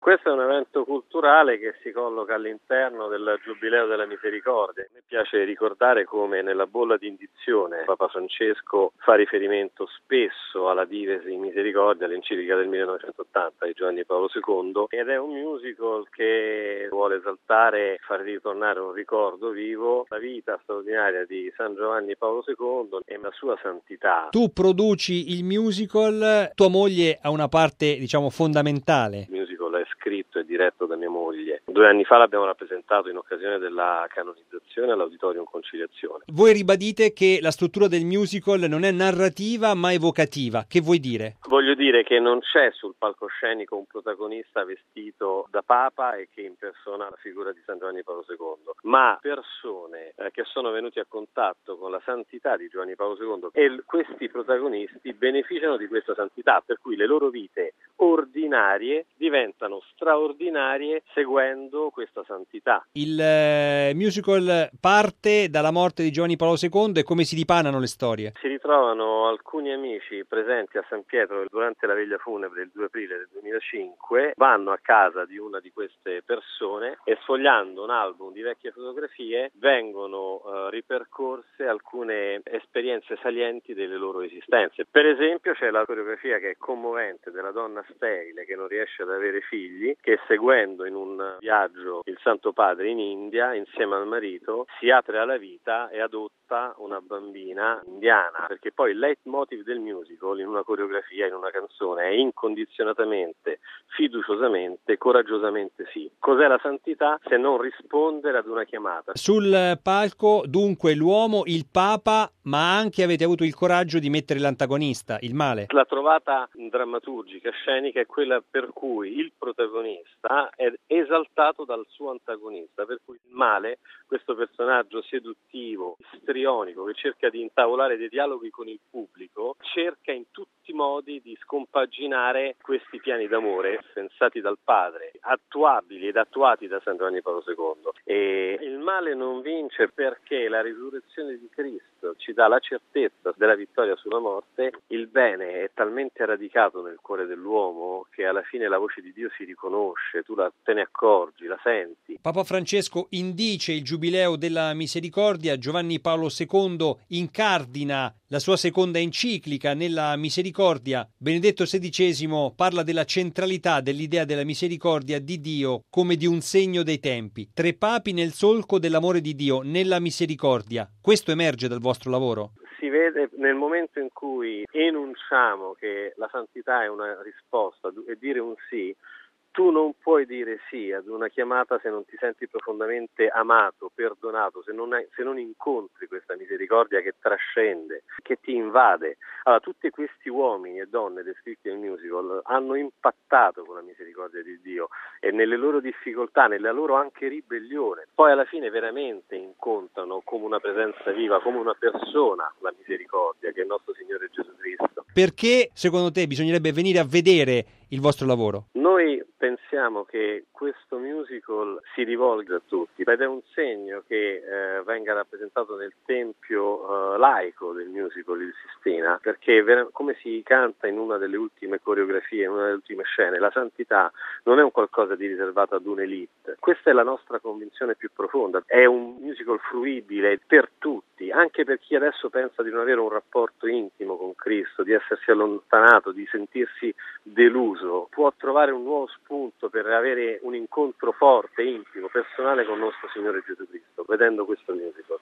Questo è un evento culturale che si colloca all'interno del Giubileo della Misericordia. A me piace ricordare come nella bolla di indizione Papa Francesco fa riferimento spesso alla Divesi Misericordia, all'enciclica del 1980 di Giovanni Paolo II, ed è un musical che vuole esaltare, far ritornare un ricordo vivo, la vita straordinaria di San Giovanni Paolo II e la sua santità. Tu produci il musical, tua moglie ha una parte, fondamentale. Il musical è scritto e diretto da mia moglie. 2 anni fa l'abbiamo rappresentato in occasione della canonizzazione all'Auditorium Conciliazione. Voi ribadite che la struttura del musical non è narrativa ma evocativa. Che vuoi dire? Voglio dire che non c'è sul palcoscenico un protagonista vestito da Papa e che impersona la figura di San Giovanni Paolo II, ma persone che sono venuti a contatto con la santità di Giovanni Paolo II e questi protagonisti beneficiano di questa santità, per cui le loro vite ordinarie diventano straordinarie seguendo questa santità. Il musical parte dalla morte di Giovanni Paolo II e come si dipanano le storie? Si ritrovano alcuni amici presenti a San Pietro durante la veglia funebre il 2 aprile del 2005, vanno a casa di una di queste persone e sfogliando un album di vecchie fotografie vengono ripercorse alcune esperienze salienti delle loro esistenze. Per esempio c'è la coreografia che è commovente della donna sterile che non riesce ad avere figli, che seguendo in un viaggio il Santo Padre in India insieme al marito si apre alla vita e adotta una bambina indiana, perché poi il leitmotiv del musical in una coreografia, in una canzone è incondizionatamente, fiduciosamente, coraggiosamente sì. Cos'è la santità se non rispondere ad una chiamata? Sul palco dunque l'uomo, il Papa, ma anche avete avuto il coraggio di mettere l'antagonista, il male. La trovata drammaturgica, scenica, è quella per cui il protagonista è esaltato dal suo antagonista, per cui il male, questo personaggio seduttivo, istrionico, che cerca di intavolare dei dialoghi con il pubblico, cerca in tutti i modi di scompaginare questi piani d'amore pensati dal padre, attuabili ed attuati da San Giovanni Paolo II. E il male non vince perché la risurrezione di Cristo ci dà la certezza della vittoria sulla morte. Il bene è talmente radicato nel cuore dell'uomo che alla fine la voce di Dio si riconosce, te ne accorgi, la senti. Papa Francesco indice il Giubileo della Misericordia, Giovanni Paolo II incardina la sua seconda enciclica nella Misericordia. Benedetto XVI parla della centralità dell'idea della misericordia di Dio come di un segno dei tempi. 3 papi nel solco dell'amore di Dio, nella misericordia. Questo emerge dal vostro lavoro? Si vede nel momento in cui enunciamo che la santità è una risposta e dire un sì. Tu non puoi dire sì ad una chiamata se non ti senti profondamente amato, perdonato, se non incontri questa misericordia che trascende, che ti invade. Allora, tutti questi uomini e donne descritti nel musical hanno impattato con la misericordia di Dio e nelle loro difficoltà, nella loro anche ribellione. Poi alla fine veramente incontrano come una presenza viva, come una persona, la misericordia che è il nostro Signore Gesù Cristo. Perché, secondo te, bisognerebbe venire a vedere il vostro lavoro? Noi pensiamo che questo musical si rivolga a tutti ed è un segno che venga rappresentato nel tempio laico del musical il Sistina, perché come si canta in una delle ultime coreografie, in una delle ultime scene, la santità non è un qualcosa di riservato ad un'elite. Questa è la nostra convinzione più profonda. È un musical fruibile per tutti, anche per chi adesso pensa di non avere un rapporto intimo con Cristo, di essersi allontanato, di sentirsi deluso. Può trovare un nuovo spunto per avere un incontro forte, intimo, personale con il nostro Signore Gesù Cristo, vedendo questo musical.